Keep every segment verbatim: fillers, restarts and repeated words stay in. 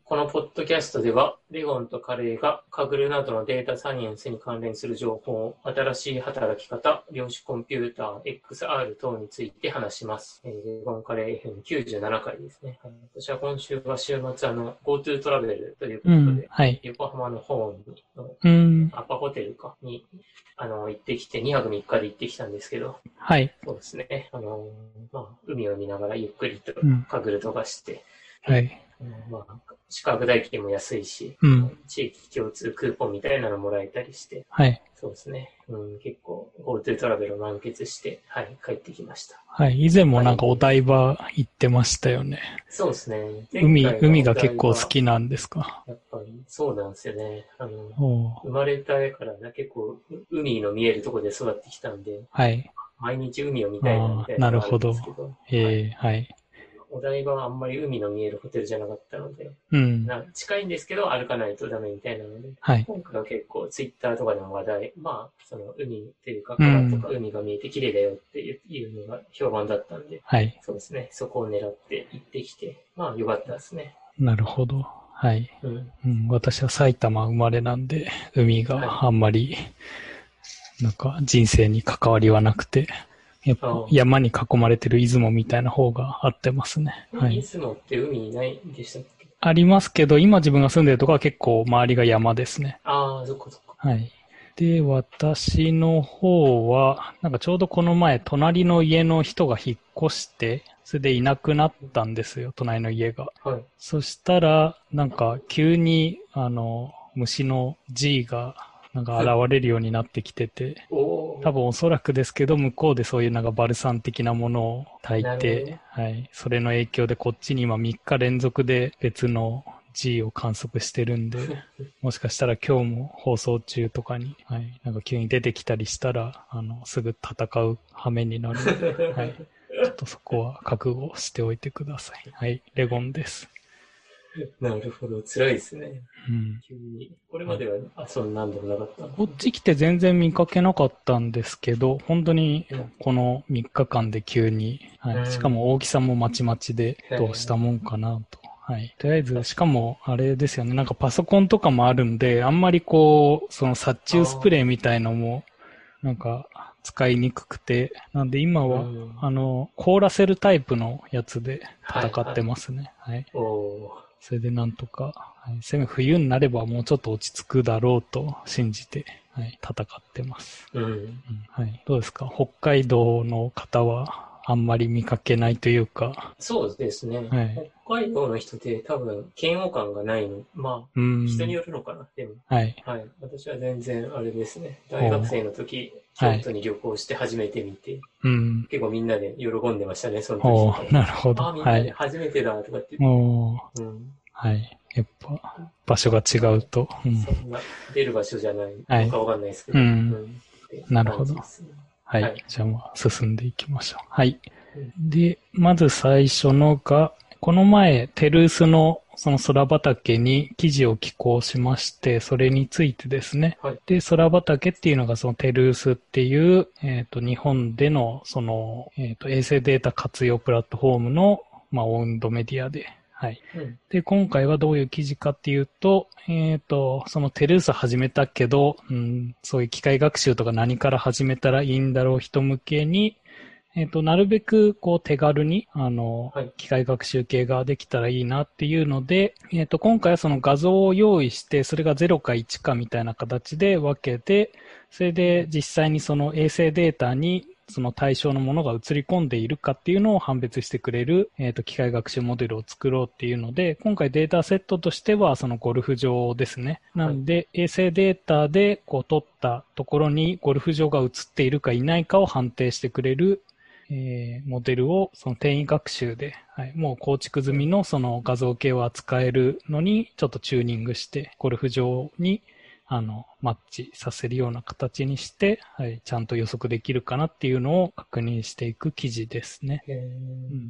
このポッドキャストでは、レゴンとカレーがカグルなどのデータサイエンスに関連する情報、新しい働き方、量子コンピューター、エックスアール 等について話します。えー、レゴンカレー エフエムきゅうじゅうなな 回ですね。はい、私は今週は週末、あの、GoTo トラベルということで、うんはい、横浜のホームのアパホテルかに、あの、行ってきて、にはくみっかで行ってきたんですけど、 はい。 そうですね。あの、まあ、海を見ながらゆっくりとカグルとかして、 うん、はい。 まあ、宿泊代金も安いし、 うん、 地域共通クーポンみたいなのもらえたりして、 はい。 そうですね。うん、結構 GoTo トラベルを満喫して、はい、帰ってきました。 はい。以前もなんかお台場行ってましたよね。 そうですね。 海、海が結構好きなんですか？ やっぱりそうなんですよね。あの、生まれた絵から結構海の見えるところで育ってきたんで、 はい。 毎日海を見たいなみたいなのがあるんですけど、どえー、はい。 お台場はあんまり海の見えるホテルじゃなかったので、 うん、 な近いんですけど歩かないとダメみたいなので、 はい、 今回は結構ツイッターとかでも話題、まあ、その海っていうか川とか海が見えて綺麗だよっていうのが評判だったんで、 はい、 そうですね、そこを狙って行ってきて、まあ良かったですね。 なるほど。はい。 うんうん、私は埼玉生まれなんで、海があんまり、なんか人生に関わりはなくて、やっぱ山に囲まれてる出雲みたいな方が合ってますね。 はい。出雲って海ないんでしたっけ？ ありますけど、今自分が住んでるところは結構周りが山ですね。 ああ、そっかそっか。 はい。で、私の方は、なんかちょうどこの前、隣の家の人が引っ越して、それでいなくなったんですよ、隣の家が。 はい。 そしたら、なんか急に、あの、虫の G が、なんか現れるようになってきてて、多分おそらくですけど、向こうでそういうなんかバルサン的なものを炊いて、はい。それの影響でこっちに今みっか連続で別の G を観測してるんで、もしかしたら今日も放送中とかに、はい。なんか急に出てきたりしたら、あの、すぐ戦う羽目になるので、はい。ちょっとそこは覚悟しておいてください。はい。レゴンです。 なるほど。辛いですね。 うん。 急に。これまでは、あ、そんなんでもなかった。 こっち来て全然見かけなかったんですけど、本当にこのみっかかんで急に、はい。しかも大きさもまちまちで、どうしたもんかなと。はい。とりあえず、しかも、あれですよね。なんかパソコンとかもあるんで、あんまりこう、その殺虫スプレーみたいのも、なんか、使いにくくて、なんで今は、あの、凍らせるタイプのやつで戦ってますね。はい。それでなんとか、はい、せめ冬になればもうちょっと落ち着くだろうと信じて、はい、戦ってます。うんうん、はい。どうですか？北海道の方はあんまり見かけないというか。 そうですね。はい、北海道の人って多分嫌悪感がないの。まあ、人によるのかな。でも、はい。はい。私は全然あれですね。大学生の時、京都に旅行して初めて見て、はい、結構みんなで喜んでましたね、その時。 なるほど。 あ、みんなで初めてだとかって言って。うん、はい。 やっぱ、場所が違うと。 うん、そんな、出る場所じゃないのかわかんないですけど。はい、うん。 なるほど。はい。はい、じゃあ、まあ、進んでいきましょう。はい。うん、で、まず最初のが、この前、テルースのその空畑に記事を寄稿しまして、それについてですね。はい、で、空畑っていうのがそのテルースっていう、えっと、日本でのその、えっと、衛星データ活用プラットフォームの、まあ、オウンドメディアで、はい。うん、で、今回はどういう記事かっていうと、えっと、そのテルース始めたけど、うん、そういう機械学習とか何から始めたらいいんだろう人向けに、えっと、なるべく、こう、手軽に、あの、はい、機械学習系ができたらいいなっていうので、えっと、今回はその画像を用意して、それがゼロかいちかみたいな形で分けて、それで実際にその衛星データに、その対象のものが映り込んでいるかっていうのを判別してくれる、えっと、機械学習モデルを作ろうっていうので、今回データセットとしては、そのゴルフ場ですね。なんで、衛星データで、こう、撮ったところにゴルフ場が映っているかいないかを判定してくれる、えー、モデルをその転移学習で、はい、もう構築済みのその画像系を扱えるのにちょっとチューニングして、ゴルフ場にあのマッチさせるような形にして、はい、ちゃんと予測できるかなっていうのを確認していく記事ですね。うん、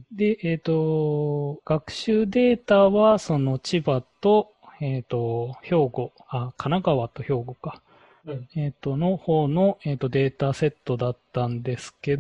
で、えっと、学習データはその千葉と、えっと、兵庫、あ、神奈川と兵庫か。うん、えっと、の方の、えっと、データセットだったんですけど、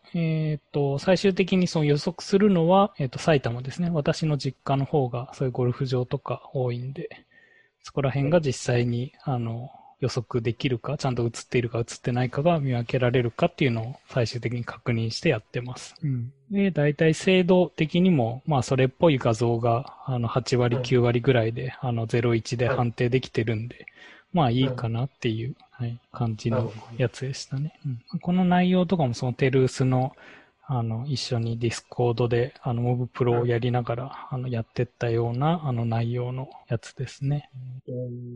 えっと、最終的にその予測するのは、えっと、埼玉ですね。私の実家の方が、そういうゴルフ場とか多いんで、そこら辺が実際に、あの、予測できるか、ちゃんと映っているか映ってないかが見分けられるかっていうのを最終的に確認してやってます。うん、で、大体精度的にも、まあそれっぽい画像が、あの、はちわり、きゅうわりぐらいで、あの、ゼロいちで判定できてるんで、まあいいかなっていう、はい、感じのやつでしたね。うん、この内容とかもそのテルースのあの、一緒にディスコードで、あの、モブプロをやりながら、あの、やってったような、あの、内容のやつですね。 うん、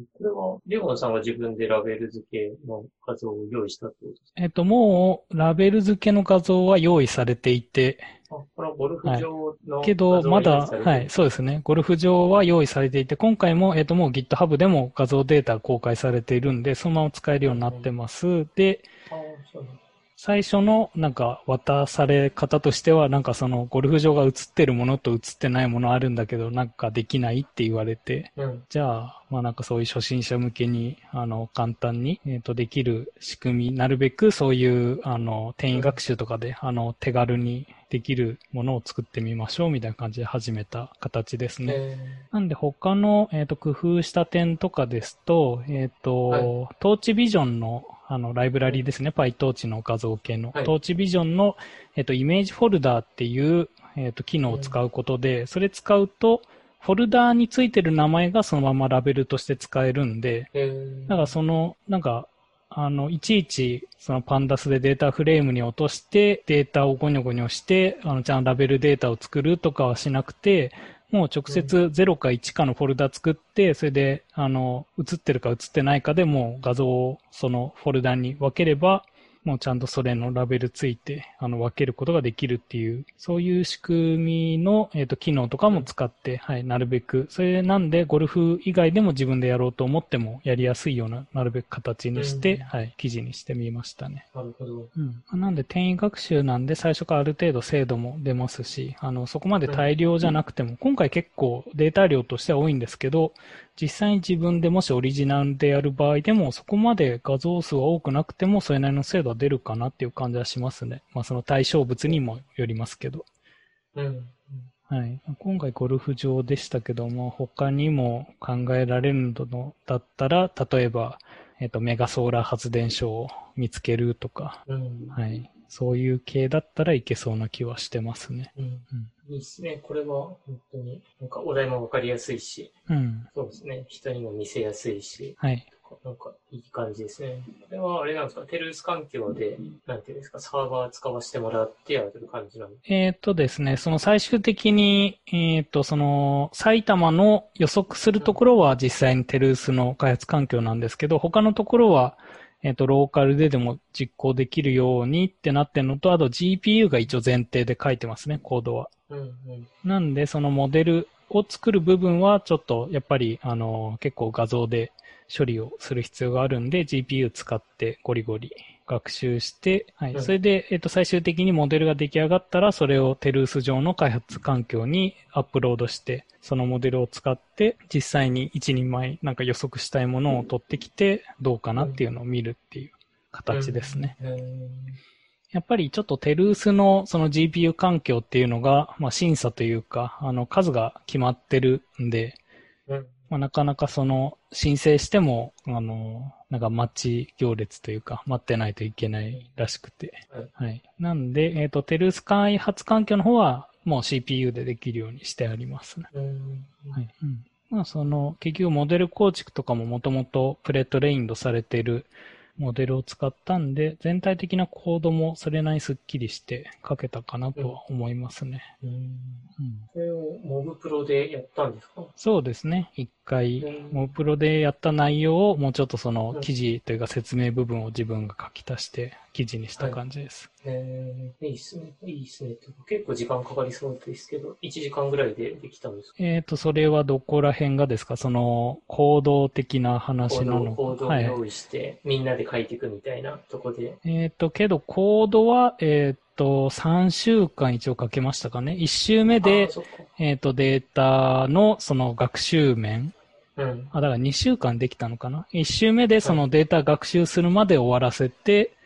これは、レオンさんが自分でラベル付けの画像を用意したってことですか？ えっと、もう、ラベル付けの画像は用意されていて、 あ、このゴルフ場のけど、まだ、 はい、 そうですね。ゴルフ場は用意されていて、今回も、えっと、もう GitHub でも画像データ公開されているんで、そのまま使えるようになってます。うんうん、で、あ、そうなん最初のなんか渡され方としては、なんかそのゴルフ場が映ってるものと映ってないものあるんだけど、なんかできないって言われて、うん、じゃあ、まあなんかそういう初心者向けに、あの、簡単に、えっと、できる仕組み、なるべくそういう、あの、転移学習とかで、うん、あの、手軽にできるものを作ってみましょうみたいな感じで始めた形ですね。なんで他の、えっと、工夫した点とかですと、えっと、はい、トーチビジョンのあの、ライブラリーですね。PyTorch の画像系の。はい、トーチビジョンの、えっと、イメージフォルダーっていう、えっと、機能を使うことで、うん、それ使うと、フォルダーについてる名前がそのままラベルとして使えるんで、だからその、なんか、あの、いちいち、そのパンダスでデータフレームに落として、データをゴニョゴニョして、あの、ちゃんとラベルデータを作るとかはしなくて、もう直接ゼロかいちかのフォルダ作って、それで、あの、映ってるか映ってないかでもう画像をそのフォルダに分ければ、もうちゃんとそれのラベルついて、あの、分けることができるっていう、そういう仕組みの、えっと、機能とかも使って、はい、なるべく、それなんで、ゴルフ以外でも自分でやろうと思ってもやりやすいような、なるべく形にして、うん、はい、記事にしてみましたね。 なるほど。 うん。なんで、転移学習なんで、最初からある程度精度も出ますし、あの、そこまで大量じゃなくても、うん、今回結構データ量としては多いんですけど、実際に自分でもしオリジナルでやる場合でも、そこまで画像数は多くなくても、それなりの精度は出るかなっていう感じはしますね。まあ、その対象物にもよりますけど。うん。はい。今回ゴルフ場でしたけども、他にも考えられるのだったら、例えば、えっと、メガソーラー発電所を見つけるとか、うん、はい。そういう系だったらいけそうな気はしてますね。うんうん、いいですね。これは本当に、なんかお題もわかりやすいし、うん、そうですね。人にも見せやすいし、はい。なんかいい感じですね。これはあれなんですか、テルース環境で、なんていうんですか、サーバー使わせてもらってやる感じなんですか？ えっとですね、その最終的に、えっと、その、埼玉の予測するところは実際にテルースの開発環境なんですけど、他のところは、えっと、ローカルででも実行できるようにってなってるのと、あと ジーピーユー が一応前提で書いてますね、コードは。うんうん、なんで、そのモデルを作る部分はちょっと、やっぱり、あの、結構画像で処理をする必要があるんで、ジーピーユー 使ってゴリゴリ学習して、はい。それで、えっと、最終的にモデルが出来上がったら、それをテルース上の開発環境にアップロードして、そのモデルを使って、実際に一人前なんか予測したいものを取ってきて、どうかなっていうのを見るっていう形ですね。やっぱりちょっとテルースのその ジーピーユー 環境っていうのが、まあ審査というか、あの数が決まってるんで、まあ、なかなかその申請しても、あの、なんか待ち行列というか、待ってないといけないらしくて。はい。なんで、えっと、テルース開発環境の方は、もう シーピーユー でできるようにしてありますね。はい。うん。まあ、その、結局モデル構築とかももともとプレートレインドされているモデルを使ったんで、全体的なコードもそれなりにスッキリして書けたかなとは思いますね。うん。うん、 それをモブプロでやったんですか？ そうですね。一回、モブプロでやった内容をもうちょっとその記事というか説明部分を自分が書き足して記事にした感じです。 はい、えー、いいっすね。いいっすね。結構時間かかりそうですけど、いちじかんぐらいでできたんですか？ えっと、それはどこら辺がですか？その、行動的な話なのか。 コードを用意して、はい、みんなで書いていくみたいなとこで。 えっと、けど、コードは、えっと、さんしゅうかん一応かけましたかね。いち週目で、えっと、データのその学習面。うん。あ、だからにしゅうかんできたのかな。いち週目でそのデータ学習するまで終わらせて、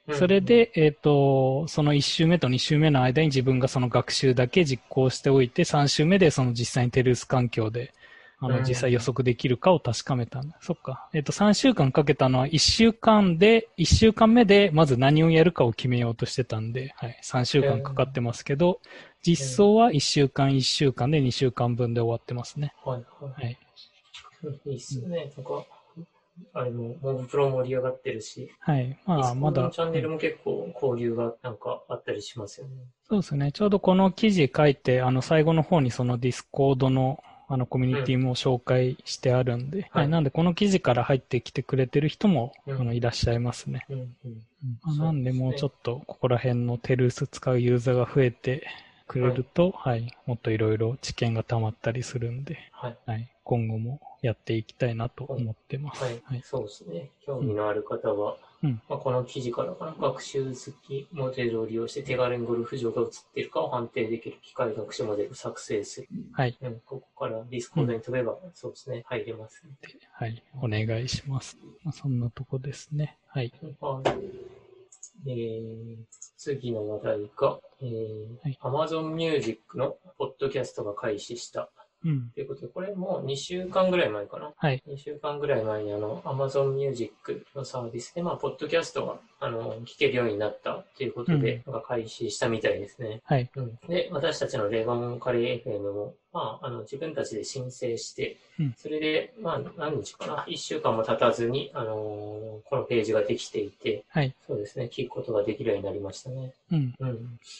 それで、えっと、そのいち週目とに週目の間に自分がその学習だけ実行しておいて、さん週目でその実際にテルース環境で、あの、実際予測できるかを確かめたんだ。そっか。えっと、さんしゅうかんかけたのはいっしゅうかんで、いっしゅうかんめでまず何をやるかを決めようとしてたんで、はい。さんしゅうかんかかってますけど、実装はいっしゅうかんいっしゅうかんでにしゅうかんぶんで終わってますね。 はい、はい。はい。いいっすね。なんか、あれも、モブプロ盛り上がってるし。 はい。まあ、まだ。 チャンネルも結構交流がなんかあったりしますよね。 そうですね。ちょうどこの記事書いて、あの、最後の方にそのディスコードのあの、コミュニティも紹介してあるんで、うん、はい。なんで、この記事から入ってきてくれてる人も、うん、あのいらっしゃいますね。うんうんうん、なんで、もうちょっと、ここら辺のテルース使うユーザーが増えてくれると、はい、はい、もっといろいろ知見が溜まったりするんで、はい。はい、今後もやっていきたいなと思ってます。 はい。はい、そうですね。興味のある方は、うんまあ、この記事からかな、学習好きモデルを利用して手軽にゴルフ場が映っているかを判定できる機械学習モデルを作成する。はい。うん、ここからディスコードに飛べば、うん、そうですね、入れます、ね。 はい。お願いします。まあ、そんなとこですね。はい。 えー、次の話題が、えーはい、Amazon Music のポッドキャストが開始した。うん、ということで、これもにしゅうかんぐらい前かな。はい。にしゅうかんぐらい前にあの、Amazon Music のサービスで、まあ、ポッドキャストが、あの、聞けるようになったということで、うん、開始したみたいですね。はい。うん、で、私たちのレゴンカレー エフエム も、まあ、あの、自分たちで申請して、うん、それで、まあ、何日かな、いっしゅうかんも経たずに、あのー、このページができていて、はい。そうですね、聞くことができるようになりましたね。うん。うん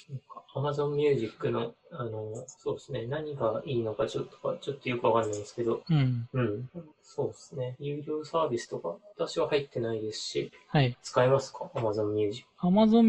。Amazon Music の、あのー、そうですね、何がいいのかちょっと、ちょっとよくわかんないんですけど、うん。うん。そうですね、有料サービスとか、私は入ってないですし、はい。使えますか ?Amazon Music。Amazon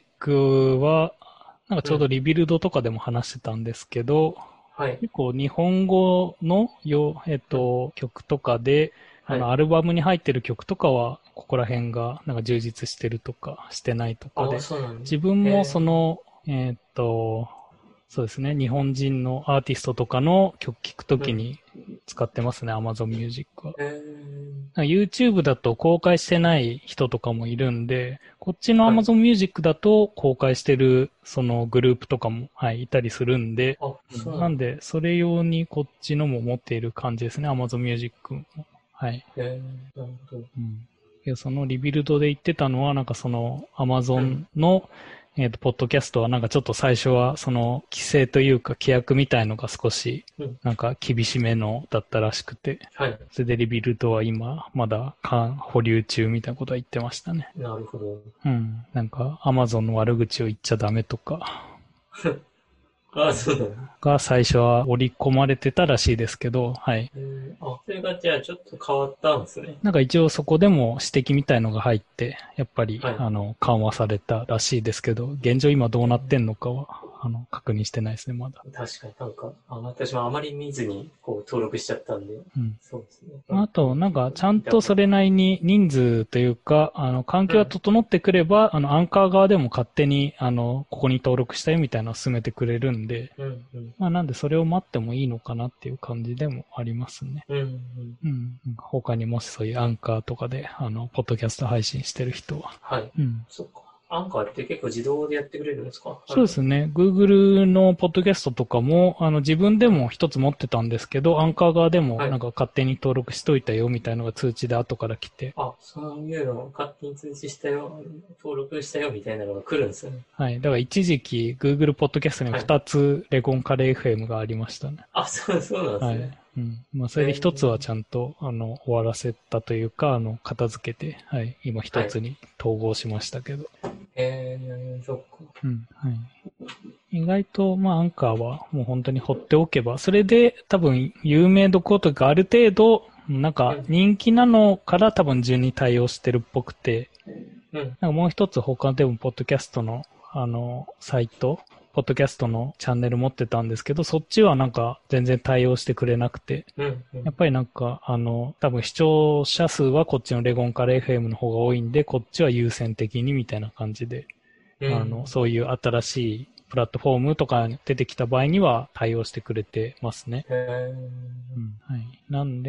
Music は、なんかちょうどリビルドとかでも話してたんですけど、はい、結構日本語のよ、えっと、うん、曲とかで、あの、はい、アルバムに入ってる曲とかは、ここら辺がなんか充実してるとか、してないとかで、自分もその、えー、っと、そうですね、日本人のアーティストとかの曲聴くときに使ってますね、うん、Amazon Music は。YouTube だと公開してない人とかもいるんで、こっちの Amazon Music だと公開してるそのグループとかも、はい、いたりするんで、なんで、それ用にこっちのも持っている感じですね、Amazon Music も。はい。へー、なるほど。うん。いや、そのリビルドで言ってたのは、なんかその Amazon の、うんえっと、ポッドキャストはなんかちょっと最初はその規制というか規約みたいのが少しなんか厳しめのだったらしくて、はい。それでリビルドは今まだ保留中みたいなことは言ってましたね。 なるほど。 うん。なんか Amazon の悪口を言っちゃダメとか。 ああ、そうだ。 が最初は織り込まれてたらしいですけど、はい。 あ、それがじゃあちょっと変わったんですね。 なんか一応そこでも指摘みたいのが入って、やっぱり、はい、あの、緩和されたらしいですけど、現状今どうなってんのかは、あの、確認してないですね、まだ。 確かになんか、あ私もあまり見ずに、こう、登録しちゃったんで。うん。そうですね。 あと、なんか、ちゃんとそれなりに人数というか、あの、環境が整ってくれば、うん、あの、アンカー側でも勝手に、あの、ここに登録したよみたいなのを進めてくれるんで、うんうん、まあ、なんでそれを待ってもいいのかなっていう感じでもありますね。うん、うん。うん。他にもしそういうアンカーとかで、あの、ポッドキャスト配信してる人は。 はい。うん。そっか。アンカーって結構自動でやってくれるんですか？ そうですね。Google のポッドキャストとかも、あの、自分でも一つ持ってたんですけど、アンカー側でもなんか勝手に登録しといたよみたいなのが通知で後から来て。 あ、そういうの勝手に通知したよ、登録したよみたいなのが来るんですよね。 はい。だから一時期 Google ポッドキャストに二つレゴンカレー エフエム がありましたね。 あ、そう、そうなんですね。はい。 うん。まあ、それで一つはちゃんと、あの、終わらせたというか、あの、片付けて、はい。今一つに統合しましたけど。 へえー、そっか。うん。 はい。意外と、まあ、アンカーはもう本当に放っておけば、それで多分有名どころとかある程度、なんか人気なのから多分順に対応してるっぽくて、うん、なんかもう一つ他でもポッドキャストの、あの、サイト、ポッドキャストのチャンネル持ってたんですけど、そっちはなんか全然対応してくれなくて、うんうん、やっぱりなんか、あの、多分視聴者数はこっちのレゴンカレー エフエム の方が多いんで、こっちは優先的にみたいな感じで、うん、あの、そういう新しいプラットフォームとか出てきた場合には対応してくれてますね。へー、うん、はい。なんで、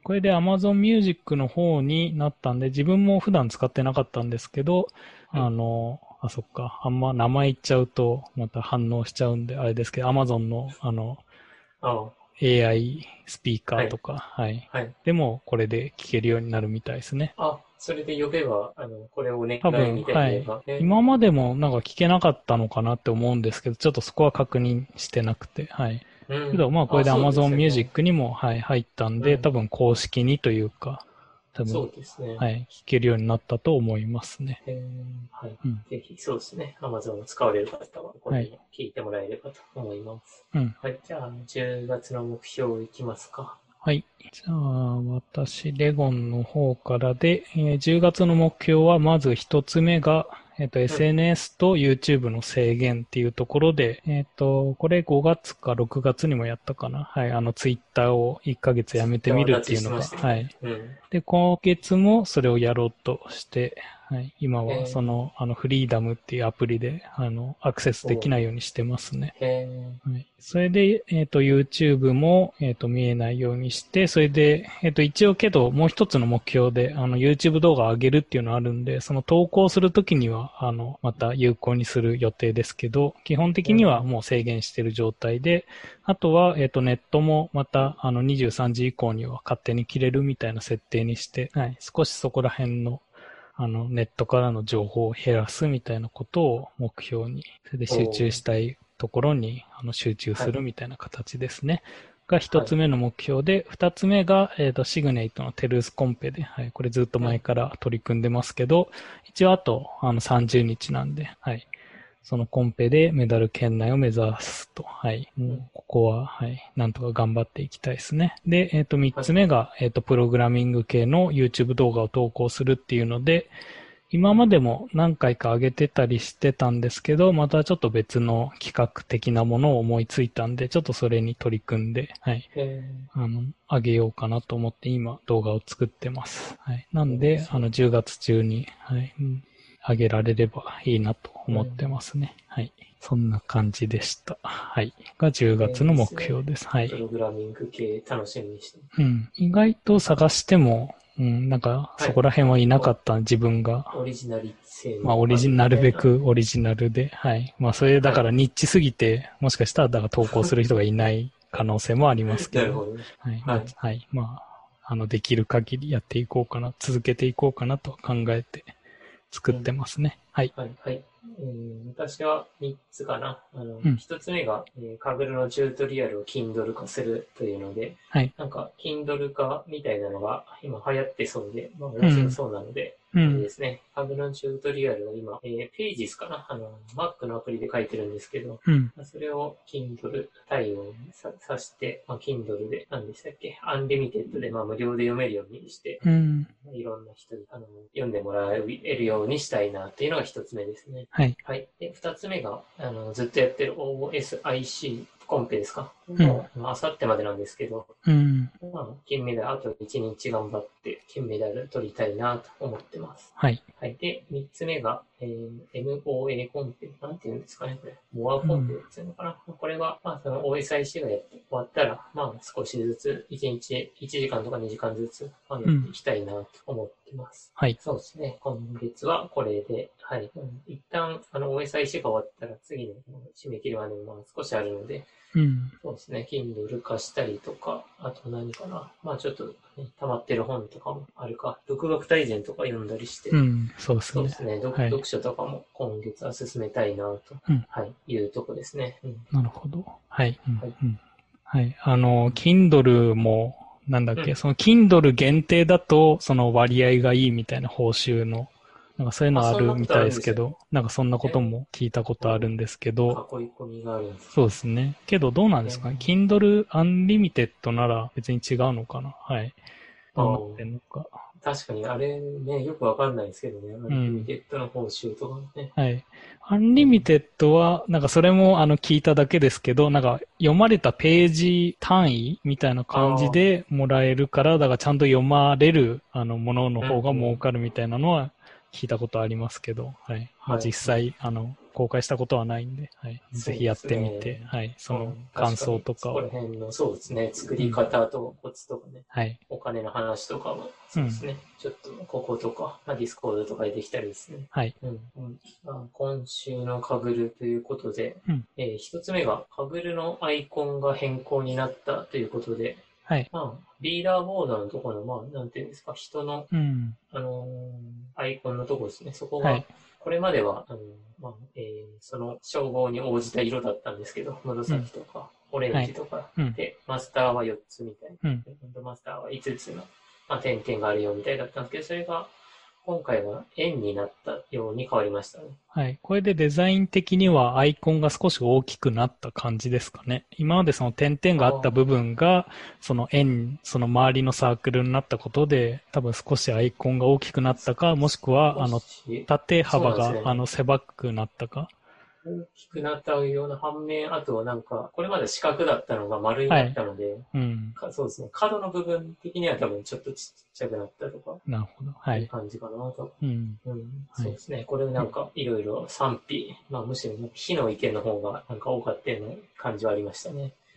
これで Amazon Music の方になったんで、自分も普段使ってなかったんですけど、うん、あの、あ、そっか、あんま名前言っちゃうとまた反応しちゃうんで、あれですけど、Amazon のあの、 ああエーアイ スピーカーとか、はい。 はい。 でも、これで聞けるようになるみたいですね。 あ、それで呼べば、あの、これをお願い多分、 みたいな、 はい。今までもなんか聞けなかったのかなって思うんですけど、ちょっとそこは確認してなくて、はい。 うん、 けど、まあ、これで Amazon ね、 Music にも、はい、入ったんで、うん、多分公式にというか、多分、 そうですね。 はい、聞けるようになったと思いますね。 えー、はい、うん。ぜひ、そうですね。Amazon を使われる方は、これも聞いてもらえればと思います。はい、うん、はい。じゃあ、じゅうがつの目標いきますか。 はい。じゃあ、私、レゴンの方からで、えー、じゅうがつの目標は、まず一つ目が、えっと、エスエヌエス と YouTube の制限っていうところで、うん、えっと、これごがつかろくがつにもやったかな。はい。あの、Twitter をいっかげつやめてみるっていうのが、ね、はい、うん。で、今月もそれをやろうとして、はい。今は、その、あの、フリーダムっていうアプリで、あの、アクセスできないようにしてますね。はい。それで、えっと、YouTube も、えっと、見えないようにして、それで、えっと、一応けど、もう一つの目標で、あの、YouTube 動画を上げるっていうのがあるんで、その投稿するときには、あの、また有効にする予定ですけど、基本的にはもう制限している状態で、あとは、えっと、ネットもまた、あの、にじゅうさんじ以降には勝手に切れるみたいな設定にして、はい。少しそこら辺の、あの、ネットからの情報を減らすみたいなことを目標に、それで集中したいところにあの集中するみたいな形ですね。はい、が一つ目の目標で、二、はい、つ目が、えっと、シグネイトのテルースコンペで、はい、これずっと前から取り組んでますけど、一応あと、あの、さんじゅうにちなんで、はい。そのコンペでメダル圏内を目指すと。はい。もう、ここは、はい。なんとか頑張っていきたいですね。で、えっと、三つ目が、えっと、プログラミング系の YouTube 動画を投稿するっていうので、今までも何回か上げてたりしてたんですけど、またちょっと別の企画的なものを思いついたんで、ちょっとそれに取り組んで、はい。あの、上げようかなと思って今動画を作ってます。はい。なんで、あの、じゅうがつ中に、はい。うん上げられればいいなと思ってますね。うん、はい。そんな感じでした。はい。がじゅうがつの目標です。はい。 プログラミング系楽しみにして。 うん。意外と探しても、うん、なんか、そこら辺はいなかった、はい、自分が。 オリジナリ性まあ、オリジナルべくオリジナルで、はい。まあ、それだからニッチすぎて、はい、もしかしたら、だから投稿する人がいない可能性もありますけど。 なるほど、ね。 はい。はい。はい。まあ、あの、できる限りやっていこうかな、続けていこうかなと考えて。作ってますね。うん、はい。 はい、はい。えー、私はみっつかな。あの、うん、ひとつめが、えー、カグルのチュートリアルを Kindle 化するというので、はい。なんか、Kindle 化みたいなのが今流行ってそうで、まあ面白そうなので、うん、あれですね。カグルのチュートリアルは今、えー、ページスかなあの、Mac のアプリで書いてるんですけど、うん、それを Kindle 対応にさ、さして、まあ、Kindle で、何でしたっけアンリミテッドで、まあ無料で読めるようにして、うん、いろんな人にあの読んでもらえるようにしたいなっていうのが一つ目ですね。はい。はい。で、二つ目が、あの、ずっとやってる オーエスアイシー コンペですか。うん、もう、あさってまでなんですけど、うん。まあ、金メダル、あと一日頑張って金メダル取りたいなと思ってます。はい。はい。で、三つ目が、えー、エムオーエー コンペ、なんていうんですかね、これ。モアコンペっていうのかな。うん、これは、まあ、その オーエスアイシー がやって終わったら、まあ、少しずつ、一日、いちじかんとかにじかんずつ、まあ、やっていきたいなと思ってます。うん、はい。そうですね。今月はこれで、はい。うん、一旦、あの、オーエスアイシー が終わったら、次の締め切りまでも少しあるので、うん、そうですね。Kindle 化したりとか、あと何かな。まあちょっと、ね、溜まってる本とかもあるか。独学大全とか読んだりして。うん、そうですね。そうですね。読、はい、読書とかも今月は進めたいなと、うん、はい、いうとこですね。うん、なるほど。はい。はい。うん、はい。あの、Kindle も、なんだっけ、うん、その Kindle 限定だと、その割合がいいみたいな報酬の。なんかそういうのあるみたいですけど、なんかそんなことも聞いたことあるんですけど、 囲い込みがあるんですか？ そうですね。けどどうなんですかね。Kindle Unlimited なら別に違うのかな。はい。どうなってんのか。 確かにあれね、よくわかんないですけどね。アンリミテッドの報酬とかね。 はい。アンリミテッドは、なんかそれもあの聞いただけですけど、なんか読まれたページ単位みたいな感じでもらえるから、だからちゃんと読まれるあのものの方が儲かるみたいなのは聞いたことありますけど、はい。まあ、 はい。 実際、あの、公開したことはないんで、はい。ぜひやってみて、 ね、 はい。そのうん、 感確かに、 想とかを。 そこら辺の、そうですね、作りうん。 方とコツとかね、 はい。 お金の話とかは、 うん。 そうですね、ちょっとこことか、まあ、ディスコードとかでできたりですね。 はい。 うんうんまあ、今週のカグルということで、 うん。 えー一つ目がカグルのアイコンが変更になったということで、 はい。 まあ、リーダーボードのところの、まあ、なんていうんですか、人の、 うん。 あのーアイコンのところですね。そこが、 はい。 これまでは、あのーまあ、えーその称号に応じた色だったんですけど、 うん。 紫とか、オレはい。 ンジとか、 うん。 で、マスターはよっつみたいな。 うん。 フロントマスターはいつつの、まあ、点々があるよみたいだったんですけど、それが、今回は円になったように変わりましたね。 はい。これでデザイン的にはアイコンが少し大きくなった感じですかね。今までその点々があった部分が、その円、その周りのサークルになったことで、多分少しアイコンが大きくなったか、もしくは、あの、縦幅が、あの、狭くなったか。 大きくなったような反面、あとはなんか、これまで四角だったのが丸になっはい。 たので、 うん。 そうですね、角の部分的には多分ちょっとちっちゃくなったとか、 なるほど。はい。 いう感じかなと。 うん。 うん、 はい。 そうですね。これなんかいろいろ賛否、まあむしろ非の意見の方がなんか多かったような感じはありましたね。 うん。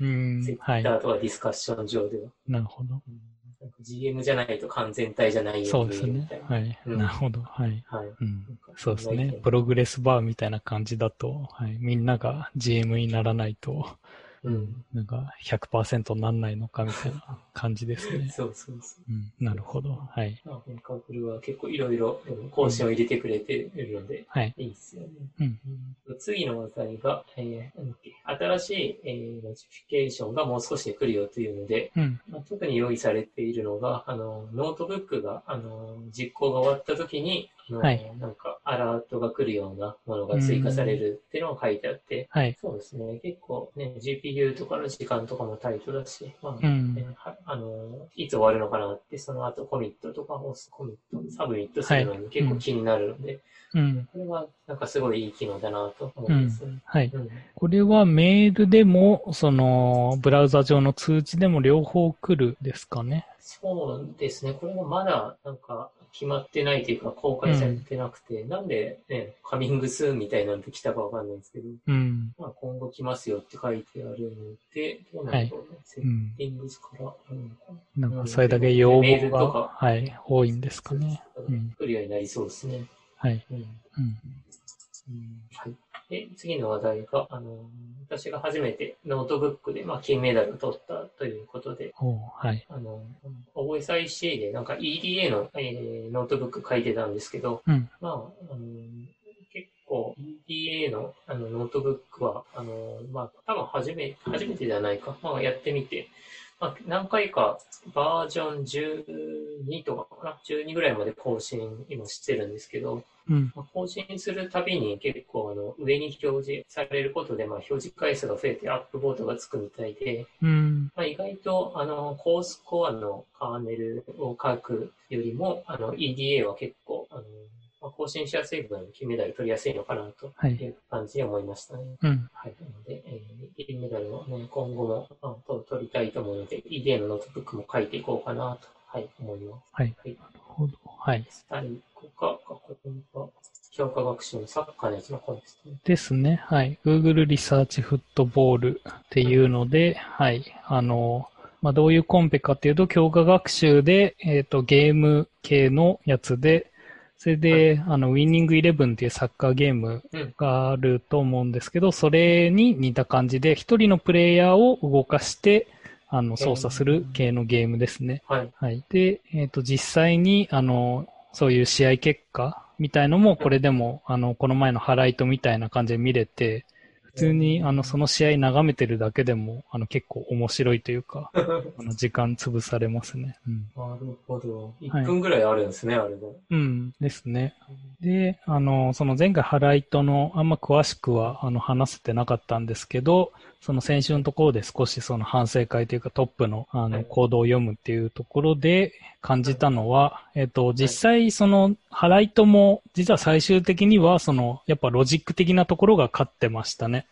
はい。 ツイッターとかディスカッション上では。 なるほど。 うん、なんか ジーエム じゃないと完全体じゃないようにそうですね。 見えるみたいな。 はい。 うん。 なるほど。はい。 はい。 うん。 なんかそうですね。 そんな意見。 プログレスバーみたいな感じだと、はい。みんなが ジーエム にならないと、 うん。 なんかひゃくパーセントになんないのかみたいな感じですね。 そうそうそう。 うん。なるほど。はい。 まあ、カープルは結構いろいろ更新を入れてくれているので、 はい。 いいですよね。 うん。 うん、次の話題が、えー、なんだっけ、新しい、えー、ノーティフィケーションがもう少しで来るよというので、 うん。 まあ、特に用意されているのが、あの、ノートブックが、あの、実行が終わった時に、あの、 はい。 なんか、アラートが来るようなものが追加されるっていうのが書いてあって、 はい。 そうですね、結構ね、ジーピーユー とかの時間とかもタイトだし、まあ、 うん。 ね、はあの、いつ終わるのかなって、その後コミットとかをコミット、サブミットするのに結構気になるので、 うん。 これはなんかすごいいい機能だなと思うん。 いますね。 はい。 うん、 これはメールでも、その、ブラウザ上の通知でも両方来るですかね。 そうですね。これもまだなんか決まってないというか公開されてなくて、うん、なんでね、カミングスーンみたいなんて来たかわかんないんですけど、 うん、 まあ今後来ますよって書いてあるので、どうなんだろうね。はい、セッティングスから、 うん、なんかそれだけ要望が、はい、多いんですかね。 うん、来るようになりそうですね。 はい。 うんうんはい、で次の話題が、あの、私が初めてノートブックで、まあ、金メダルを取ったということで、 はい、 あの、オーエスアイシー でなんか イーディーエー の、えー、ノートブック書いてたんですけど、 うん、 まあ、あの結構 イーディーエー のあのノートブックは、あの、まあ、多分初め、初めてではないか、まあ、やってみて、まあ、何回かバージョンじゅうにとかかな、じゅうにぐらいまで更新今してるんですけど、 うんまあ、更新するたびに結構あの上に表示されることで、まあ、表示回数が増えてアップボードがつくみたいで、 うんまあ、意外とあのコースコアのカーネルを書くよりもあの イーディーエー は結構あの、まあ、更新しやすい分金メダル取りやすいのかなという感じで思いましたね。 はい。 はい、なので、えー、金メダルを、ね、今後も、まあ、取りたいと思うので イーディーエー のノートブックも書いていこうかなと、はい、思います。 はい。はい、なるほど。はい。 最後か、ここが強化学習のサッカーのやつの本ですね。 ですね。はい。Google リサーチフットボールっていうので、うん、はい。あの、まあ、どういうコンペかっていうと、強化学習で、えっと、ゲーム系のやつで、それで、はい、あの、ウィニングイレブンっていうサッカーゲームがあると思うんですけど、それに似た感じで、一人のプレイヤーを動かして、あの、操作する系のゲームですね。 はい。 はい。で、えっと、実際に、あの、そういう試合結果みたいのも、これでも、あの、この前のハライトみたいな感じで見れて、普通に、あの、その試合眺めてるだけでも、あの、結構面白いというか、あの、時間潰されますね。うん。 なるほど。いっぷんぐらいあるんですね、はい、あれも。 うん、ですね。で、あの、その前回ハライトの、あんま詳しくは、あの、話せてなかったんですけど、その先週のところで少しその反省会というかトップの、あの、コードを読むっていうところで感じたのは、えっと、実際その、ハライトも、実は最終的には、その、やっぱロジック的なところが勝ってましたね。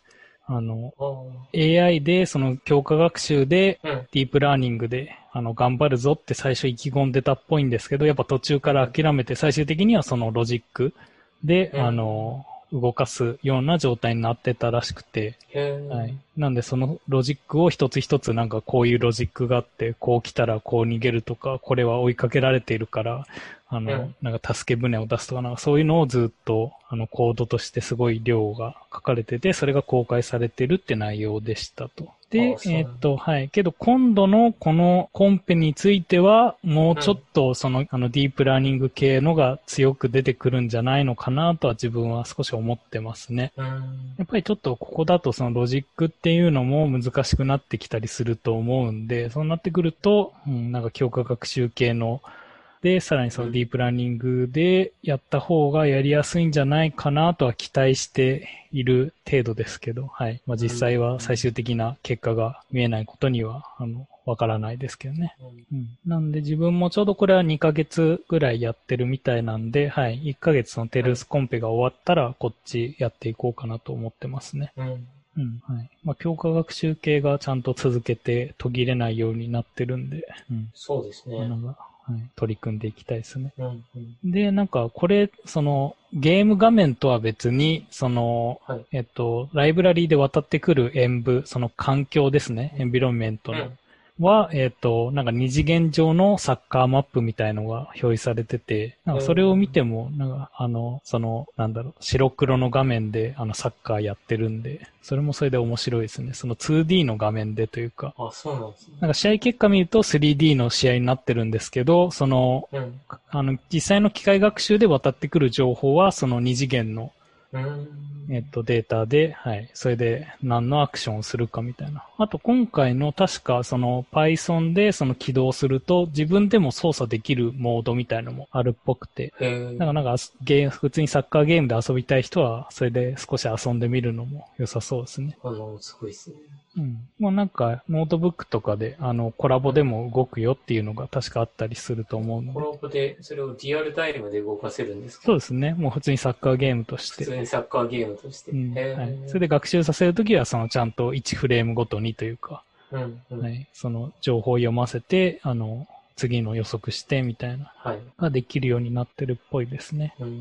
あの、エーアイ で、その強化学習で、 うん、 ディープラーニングで、あの、頑張るぞって最初意気込んでたっぽいんですけど、やっぱ途中から諦めて、最終的にはそのロジックで、 うん、 あの、動かすような状態になってたらしくて、はい。なんでそのロジックを一つ一つなんかこういうロジックがあって、こう来たらこう逃げるとか、これは追いかけられているから、あの、うん、なんか助け舟を出すとか、なんかそういうのをずっと、あの、コードとしてすごい量が書かれてて、それが公開されてるって内容でしたと。で、えー、っと、はい。けど今度のこのコンペについては、もうちょっとその、うん、あの、ディープラーニング系のが強く出てくるんじゃないのかなとは自分は少し思ってますね。うん、やっぱりちょっとここだとそのロジックっていうのも難しくなってきたりすると思うんで、そうなってくると、うん、なんか強化学習系ので、さらにそのディープラーニングでやった方がやりやすいんじゃないかなとは期待している程度ですけど、はい。まあ実際は最終的な結果が見えないことには、あの、わからないですけどね。うん。なんで自分もちょうどこれはにかげつぐらいやってるみたいなんで、はい。いっかげつのテルースコンペが終わったらこっちやっていこうかなと思ってますね。うん。うん。はい。まあ、強化学習系がちゃんと続けて途切れないようになってるんで、うん。 そうですね。 はい、取り組んでいきたいですね。 うんうん、 で、なんかこれ、そのゲーム画面とは別に、その、はい、えっと、ライブラリーで渡ってくる演舞、その環境ですね、エンビロンメントの。うんは、えっと、なんか二次元上のサッカーマップみたいのが表示されてて、なんかそれを見ても、なんかあの、その、なんだろう、白黒の画面であのサッカーやってるんで、それもそれで面白いですね。その ツーディー の画面でというか。 あ、そうなんですね。 なんか試合結果見ると スリーディー の試合になってるんですけど、その、うん、あの、実際の機械学習で渡ってくる情報はその二次元のえっと、データで、はい。それで何のアクションをするかみたいな。あと今回の確かその Python でその起動すると自分でも操作できるモードみたいなのもあるっぽくて。だからなんかゲー普通にサッカーゲームで遊びたい人はそれで少し遊んでみるのも良さそうですね。 あの、すごいですね。 うん。もうなんか、ノートブックとかで、あの、コラボでも動くよっていうのが確かあったりすると思うので。 コラボで、それをリアルタイムで動かせるんですか？ そうですね。もう普通にサッカーゲームとして。 普通にサッカーゲームとして。 うん、はい。それで学習させるときは、そのちゃんといちフレームごとにというか、 うんうん、 はい。その情報を読ませて、あの、次の予測してみたいな、はい。ができるようになってるっぽいですね。うん。うん、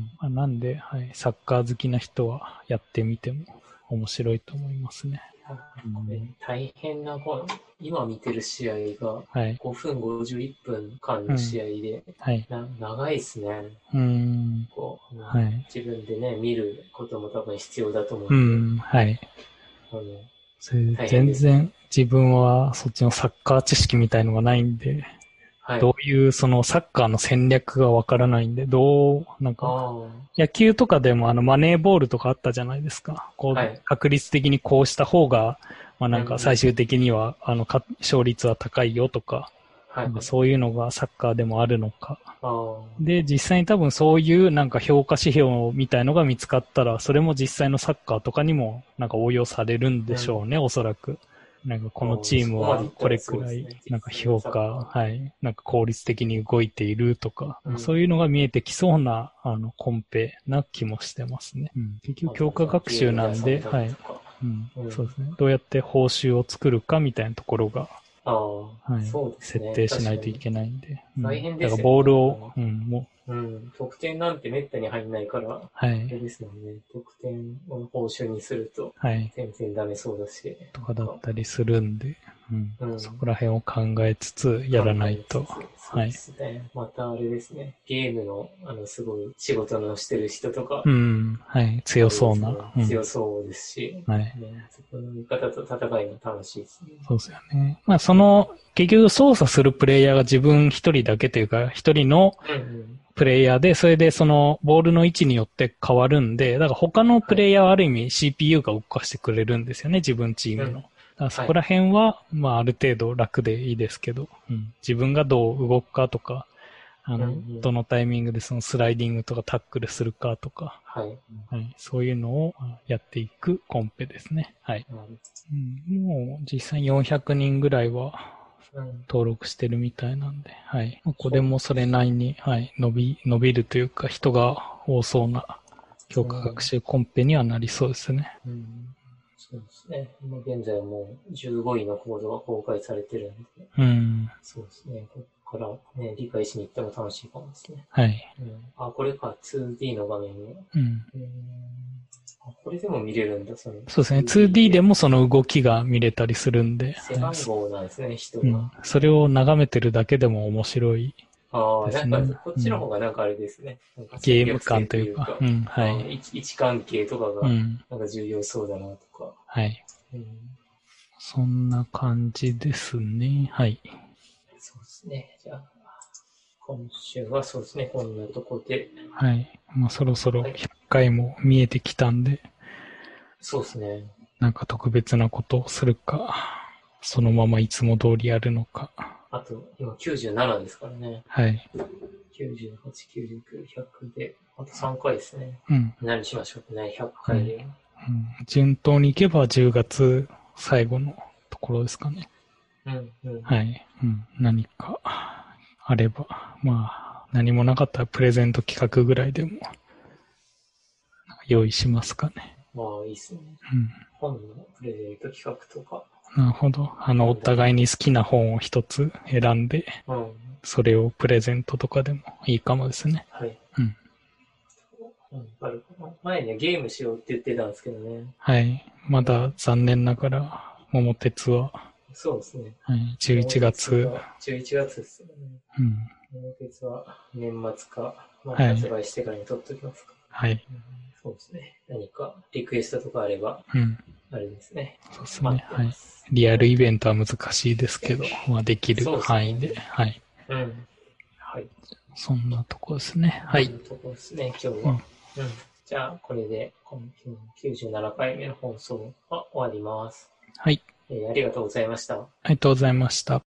まあ、なんで、はい。サッカー好きな人はやってみても面白いと思いますね。 これ大変な、今見てる試合がごふんごじゅういっぷんかんの試合で、うんはい、な長いですね。 うんこうはい、自分でね、見ることも多分必要だと思うんで。うん、はい。あの全然自分はそっちのサッカー知識みたいのがないんで、はい、どういうそのサッカーの戦略がわからないんで、どう、なんか、野球とかでもあのマネーボールとかあったじゃないですか。こう、確率的にこうした方が、まあなんか最終的には、あの、勝率は高いよとか、なんかそういうのがサッカーでもあるのか。で、実際に多分そういうなんか評価指標みたいのが見つかったら、それも実際のサッカーとかにもなんか応用されるんでしょうね、うん、おそらく。なんかこのチームはこれくらいなんか評価、はい、なんか効率的に動いているとか、うん、そういうのが見えてきそうなあのコンペな気もしてますね。うん、結局強化学習なんで、はい、うんうん、そうですね。どうやって報酬を作るかみたいなところが、 あはい、 そうですね、 設定しないといけないんで。 大変ですよね。 だからボールを、うん、もう、うん、得点なんてめったに入んないから、はい。あれですもんね。得点を報酬にすると、はい。全然ダメそうだし。 とかだったりするんで、うん。うん、そこら辺を考えつつやらないと。 そうですね。はい、またあれですね。ゲームの、あの、すごい仕事のしてる人とか。 うん、はい。強そうな。 ねうん、強そうですし。はい。ね、そこの味方と戦いの楽しいですね。 そうですよね。まあ、その、結局操作するプレイヤーが自分一人だけというか、一人のプレイヤーで、それでそのボールの位置によって変わるんで、だから他のプレイヤーはある意味 シーピーユー が動かしてくれるんですよね、自分チームの。だからそこら辺は、まあある程度楽でいいですけど、うん、自分がどう動くかとか、あの、どのタイミングでそのスライディングとかタックルするかとか、はい。はい、そういうのをやっていくコンペですね。はい。うん、もう実際よんひゃくにんぐらいは登録してるみたいなんで、はい。これもそれなりに、はい、伸び、伸びるというか人が多そうな強化学習コンペにはなりそうですね。うんそうですね。今現在もうじゅうごいのコードが公開されてるんで。 うん。 そうですね。ここからね、理解しに行っても楽しいかもですね。 はい。 うん、あ、これか、ツーディー の画面ね。 うん。 うん、あ、これでも見れるんだ、その。 そうですね。ツーディー でもその動きが見れたりするんで。 背番号なんですね、人が、 うん。それを眺めてるだけでも面白い。 ああ、 ですね。 なんか、こっちの方がなんかあれですね。 うん、 なんかゲーム感というか。うん、はい。 位置関係とかが、なんか重要そうだなとか。 うん、はい。 うん、 そんな感じですね。はい。 そうですね。じゃあ、今週はそうですね。こんなとこで。 はい。まあ、そろそろひゃっかいも見えてきたんで。はい、 そうですね。 なんか特別なことをするか、そのままいつも通りやるのか。 あと、今きゅうじゅうななですからね。 はい。 きゅうじゅうはち、きゅうじゅうきゅう、ひゃくで、あとさんかいですね。 うん。 何しましょうね、ひゃっかいで。うん。うん、 順当にいけばじゅうがつ最後のところですかね。 うん、うん。 はい。うん。何かあれば。まあ、何もなかったらプレゼント企画ぐらいでも用意しますかね。 まあ、いいっすね。 うん。 本のプレゼント企画とか。 なるほど。あの、お互いに好きな本を一つ選んで、うん、それをプレゼントとかでもいいかもですね。 はい。 うん。 前ね、ゲームしようって言ってたんですけどね。 はい。まだ残念ながら、桃鉄は。 そうですね。 はい。じゅういちがつ。 じゅういちがつですよね。うん。桃鉄は年末か、まあ、発売してからに取っておきますか。はい。うん、そうですね。何かリクエストとかあれば、うん。あれですね。 そうですね。はい。リアルイベントは難しいですけど、まあ、できる範囲で。はい。 うん。はい。 そんなとこですね。はい。 そんなとこですね、今日は。うん。うん、じゃあ、これで、きゅうじゅうななかいめの放送は終わります。はい。えー、ありがとうございました。ありがとうございました。